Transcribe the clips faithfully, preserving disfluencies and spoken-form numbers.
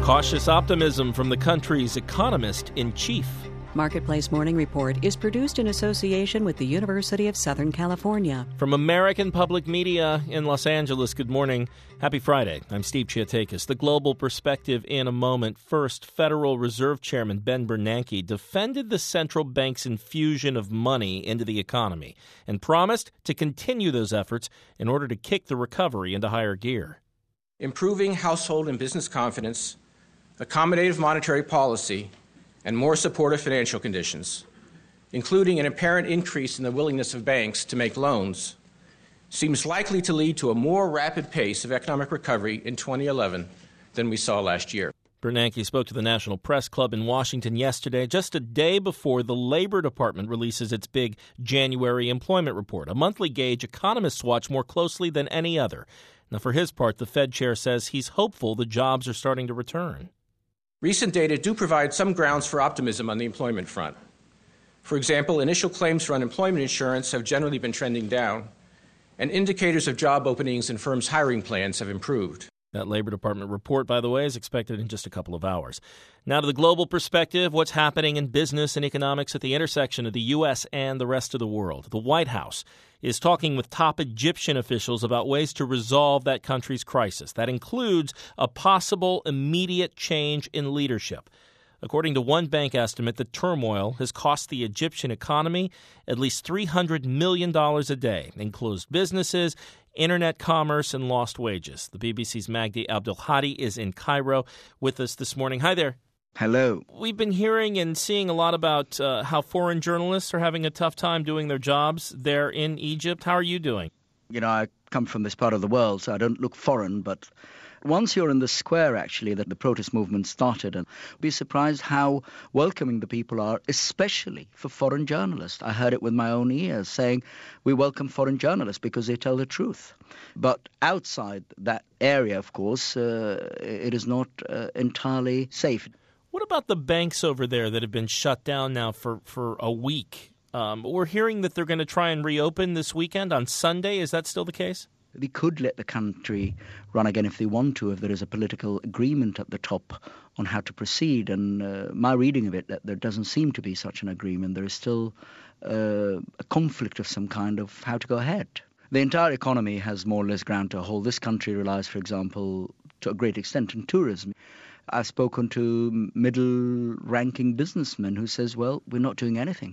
Cautious optimism from the country's economist-in-chief. Marketplace Morning Report is produced in association with the University of Southern California. From American Public Media in Los Angeles, good morning. Happy Friday. I'm Steve Chiatakis. The global perspective in a moment. First, Federal Reserve Chairman Ben Bernanke defended the central bank's infusion of money into the economy and promised to continue those efforts in order to kick the recovery into higher gear. Improving household and business confidence, accommodative monetary policy, and more supportive financial conditions, including an apparent increase in the willingness of banks to make loans, seems likely to lead to a more rapid pace of economic recovery in twenty eleven than we saw last year. Bernanke spoke to the National Press Club in Washington yesterday, just a day before the Labor Department releases its big January employment report, a monthly gauge economists watch more closely than any other. Now, for his part, the Fed chair says he's hopeful the jobs are starting to return. Recent data do provide some grounds for optimism on the employment front. For example, initial claims for unemployment insurance have generally been trending down, and indicators of job openings and firms' hiring plans have improved. That Labor Department report, by the way, is expected in just a couple of hours. Now to the global perspective, what's happening in business and economics at the intersection of the U S and the rest of the world. The White House is talking with top Egyptian officials about ways to resolve that country's crisis. That includes a possible immediate change in leadership. According to one bank estimate, the turmoil has cost the Egyptian economy at least three hundred million dollars a day in closed businesses, internet commerce, and lost wages. The B B C's Magdi Abdelhadi is in Cairo with us this morning. Hi there. Hello. We've been hearing and seeing a lot about uh, how foreign journalists are having a tough time doing their jobs there in Egypt. How are you doing? You know, I come from this part of the world, so I don't look foreign, but once you're in the square, actually, that the protest movement started, and be surprised how welcoming the people are, especially for foreign journalists. I heard it with my own ears, saying we welcome foreign journalists because they tell the truth. But outside that area, of course, uh, it is not uh, entirely safe. What about the banks over there that have been shut down now for, for a week? Um, we're hearing that they're going to try and reopen this weekend on Sunday. Is that still the case? They could let the country run again if they want to, if there is a political agreement at the top on how to proceed. And uh, my reading of it, that there doesn't seem to be such an agreement. There is still uh, a conflict of some kind of how to go ahead. The entire economy has more or less ground to hold. This country relies, for example, to a great extent on tourism. I've spoken to middle-ranking businessmen who says, well, we're not doing anything.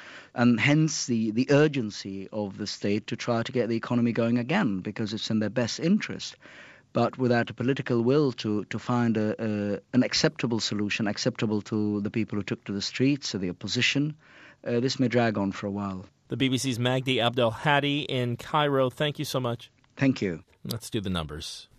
And hence the, the urgency of the state to try to get the economy going again, because it's in their best interest. But without a political will to, to find a, a, an acceptable solution, acceptable to the people who took to the streets, or the opposition, uh, this may drag on for a while. The B B C's Magdi Abdelhadi in Cairo. Thank you so much. Thank you. Let's do the numbers.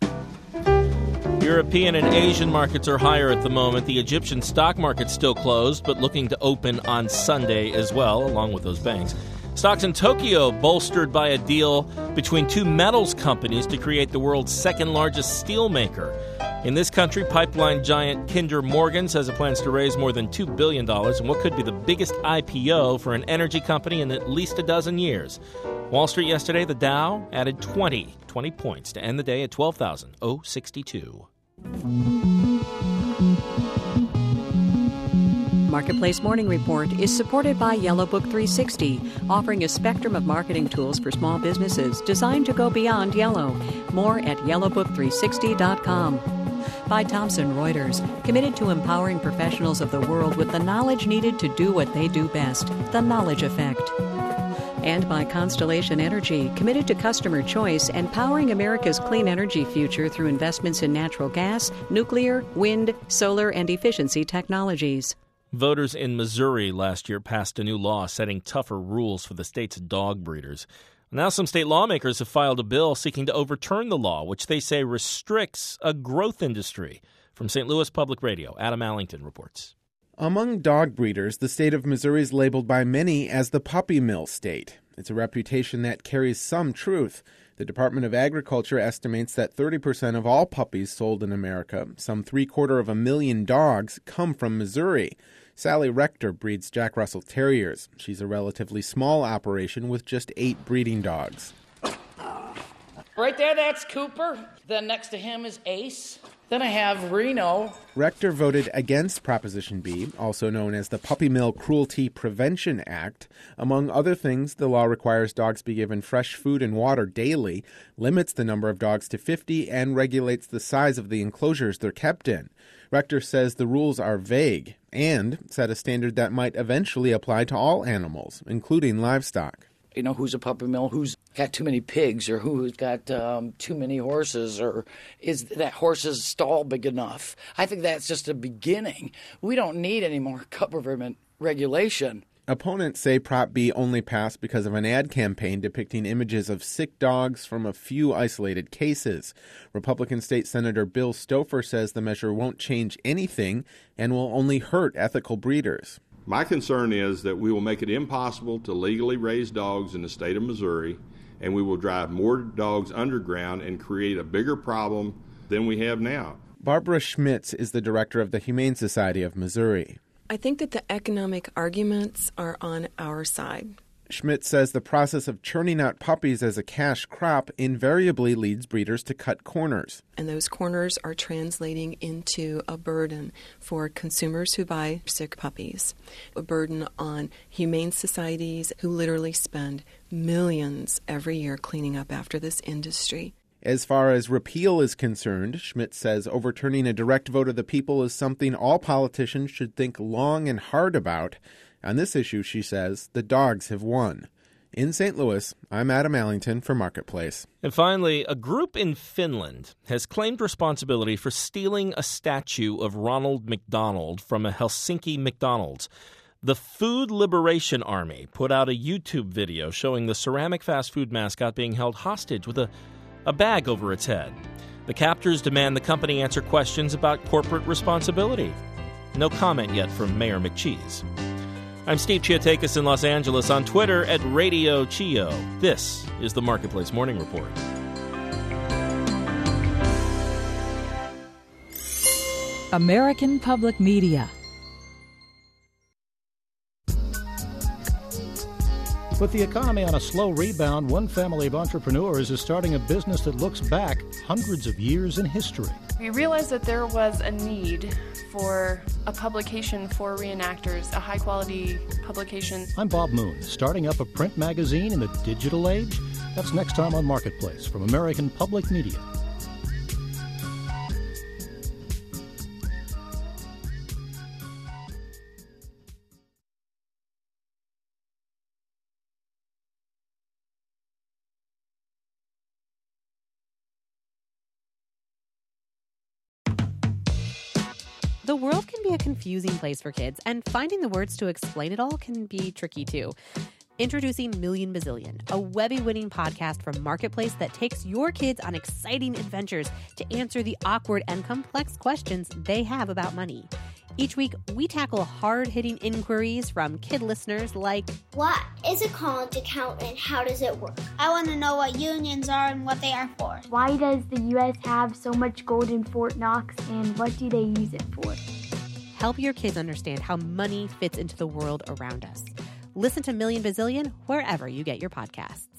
European and Asian markets are higher at the moment. The Egyptian stock market's still closed, but looking to open on Sunday as well, along with those banks. Stocks in Tokyo bolstered by a deal between two metals companies to create the world's second-largest steel maker. In this country, pipeline giant Kinder Morgan says it plans to raise more than two billion dollars in what could be the biggest I P O for an energy company in at least a dozen years. Wall Street yesterday, the Dow added twenty, twenty points to end the day at twelve thousand sixty-two. Marketplace Morning Report is supported by Yellow Book three sixty, offering a spectrum of marketing tools for small businesses designed to go beyond yellow. More at yellow book three sixty dot com. By Thomson Reuters, committed to empowering professionals of the world with the knowledge needed to do what they do best, the Knowledge Effect. And by Constellation Energy, committed to customer choice and powering America's clean energy future through investments in natural gas, nuclear, wind, solar, and efficiency technologies. Voters in Missouri last year passed a new law setting tougher rules for the state's dog breeders. Now some state lawmakers have filed a bill seeking to overturn the law, which they say restricts a growth industry. From Saint Louis Public Radio, Adam Allington reports. Among dog breeders, the state of Missouri is labeled by many as the puppy mill state. It's a reputation that carries some truth. The Department of Agriculture estimates that thirty percent of all puppies sold in America, some three-quarter of a million dogs, come from Missouri. Sally Rector breeds Jack Russell Terriers. She's a relatively small operation with just eight breeding dogs. Right there, that's Cooper. Then next to him is Ace. Then I have Reno. Rector voted against Proposition B, also known as the Puppy Mill Cruelty Prevention Act. Among other things, the law requires dogs be given fresh food and water daily, limits the number of dogs to fifty, and regulates the size of the enclosures they're kept in. Rector says the rules are vague and set a standard that might eventually apply to all animals, including livestock. You know, who's a puppy mill, who's got too many pigs, or who's got um, too many horses, or is that horse's stall big enough? I think that's just a beginning. We don't need any more government regulation. Opponents say Prop B only passed because of an ad campaign depicting images of sick dogs from a few isolated cases. Republican State Senator Bill Stouffer says the measure won't change anything and will only hurt ethical breeders. My concern is that we will make it impossible to legally raise dogs in the state of Missouri, and we will drive more dogs underground and create a bigger problem than we have now. Barbara Schmitz is the director of the Humane Society of Missouri. I think that the economic arguments are on our side. Schmitz says the process of churning out puppies as a cash crop invariably leads breeders to cut corners. And those corners are translating into a burden for consumers who buy sick puppies, a burden on humane societies who literally spend millions every year cleaning up after this industry. As far as repeal is concerned, Schmitz says overturning a direct vote of the people is something all politicians should think long and hard about. On this issue, she says, the dogs have won. In Saint Louis, I'm Adam Allington for Marketplace. And finally, a group in Finland has claimed responsibility for stealing a statue of Ronald McDonald from a Helsinki McDonald's. The Food Liberation Army put out a YouTube video showing the ceramic fast food mascot being held hostage with a, a bag over its head. The captors demand the company answer questions about corporate responsibility. No comment yet from Mayor McCheese. I'm Steve Chiotakis in Los Angeles, on Twitter at Radio Chio. This is the Marketplace Morning Report. American Public Media. With the economy on a slow rebound, one family of entrepreneurs is starting a business that looks back hundreds of years in history. We realized that there was a need for a publication for reenactors, a high-quality publication. I'm Bob Moon, starting up a print magazine in the digital age. That's next time on Marketplace from American Public Media. The world can be a confusing place for kids, and finding the words to explain it all can be tricky too. Introducing Million Bazillion, a Webby-winning podcast from Marketplace that takes your kids on exciting adventures to answer the awkward and complex questions they have about money. Each week, we tackle hard-hitting inquiries from kid listeners like, what is a college account and how does it work? I want to know what unions are and what they are for. Why does the U S have so much gold in Fort Knox and what do they use it for? Help your kids understand how money fits into the world around us. Listen to Million Bazillion wherever you get your podcasts.